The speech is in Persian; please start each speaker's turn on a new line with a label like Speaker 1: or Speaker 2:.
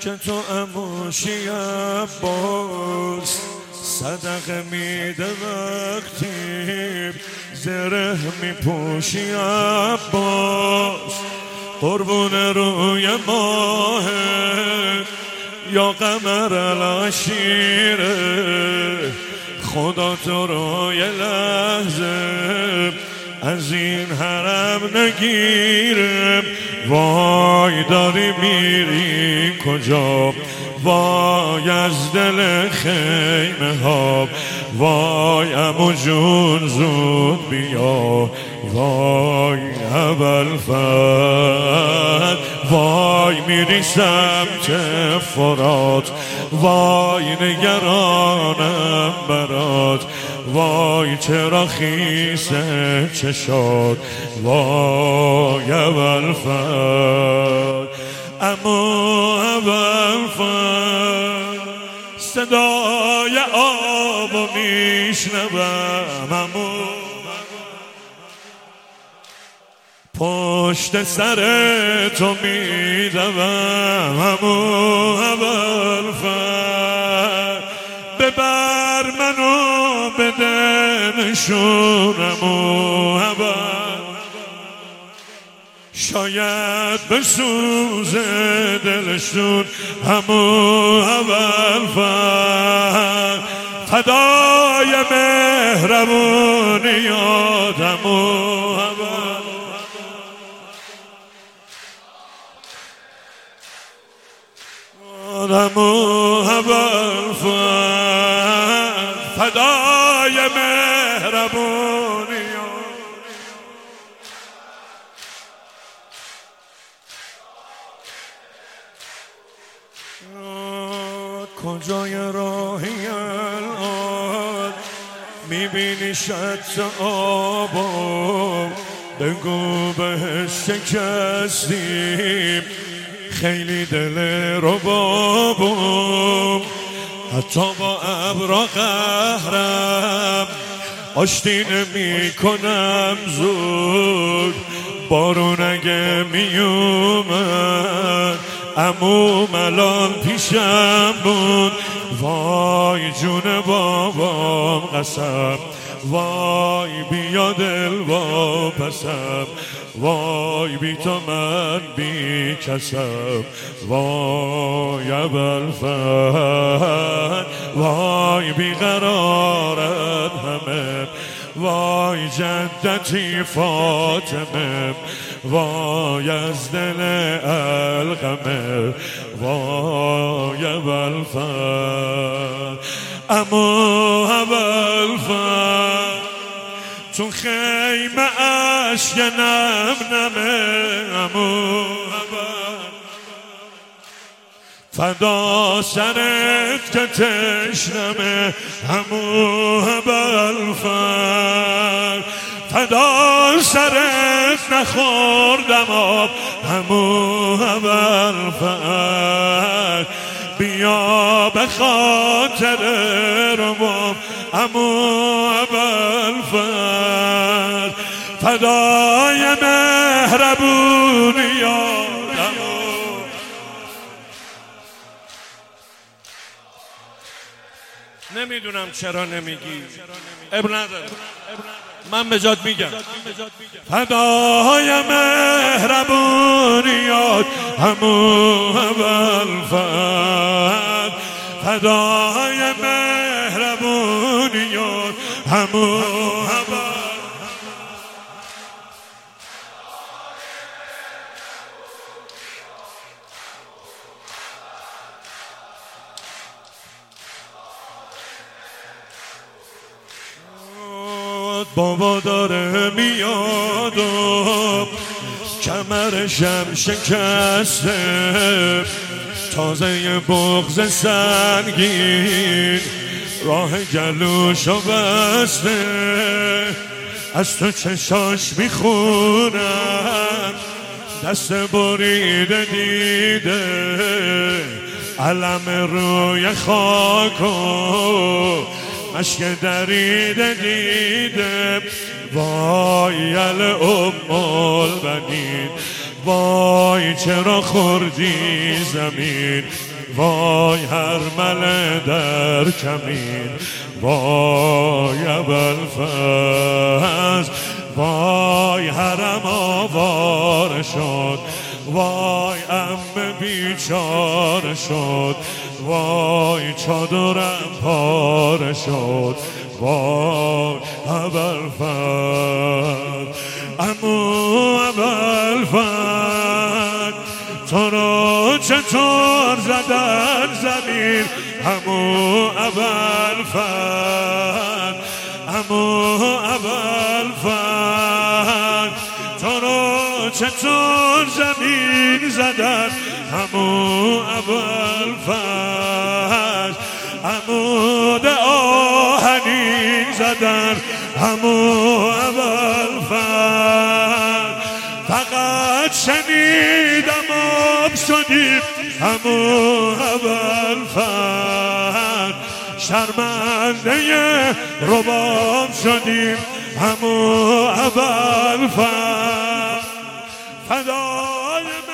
Speaker 1: که تو عموشی عباس صدقه میده وقتی زره میپوشی عباس قربون روی ماه یا قمر العشیره خدا تو رو یه لحظه از این حرم نگیره وای داری میری کجا وای از دل خیمه ها وای عمو جون زود بیا وای ابوالفضل وای میری سمت فرات وای نگرانم برات وای چرا خیسه چشات وای ابوالفضل اما ابوالفضل صدای آبو میشنوم اما پشت سر تو میدوم اما ابوالفضل ببر منو بده نشونم ابوالفضل شاید بسوزه دلشون همون ابوالفضل فدای مهربونی آدمو ابوالفضل فدای مهربونی کجای راهی الان میبینی شط آبا بگو بهش شکستیم خیلی دل رو بابم حتی با ابرا قهرم آشتی نمی کنم زود بارون اگه میومد عموم الان پیشم بود وای جون بابام قسم وای بیا دل واپسم وای بی تو من بی کسم وای ابوالفضل وای بی قرارت همه وای جدتی فاطمه وای از دل القمه وای ابوالفضل اما ابوالفضل تو خیمه اشک نم نمه اما فدا سرت که تشنمه اما ابوالفضل فدا سرت نخوردم آب اما ابوالفضل بیا به خاطر رباب اما ابوالفضل فدای مهربونی آدم نمیدونم چرا نمیگی اب نداره من به جات میگم فدای مهربونیات همو ابوالفضل فدای مهربونیات همو ابوالفضل بابا داره میاد و کمرشم شکسته تازه بغض سنگین راه گلوشو بسته از تو چشاش میخونم دست بریده دیده علم روی خاک و مشک دریده دیده وای ام البنین، وای چرا خوردی زمین، وای هر مله در کمین، وای ابوالفضل، وای حرم آواره شد، وای عمه بیچاره شد، وای چادرم پاره شد، وای ابوالفضل، عمو ابوالفضل، تو رو چطور زدن زمین، عمو ابوالفضل، عمو ابوالفضل، تو رو چطور زمین زدن، عمو ابوالفضل، عمود آهنین زدن، عمو ابوالفضل، فقط شنیدم آب شدیم، عمو ابوالفضل، شرمنده رباب شدیم، عمو ابوالفضل، فدای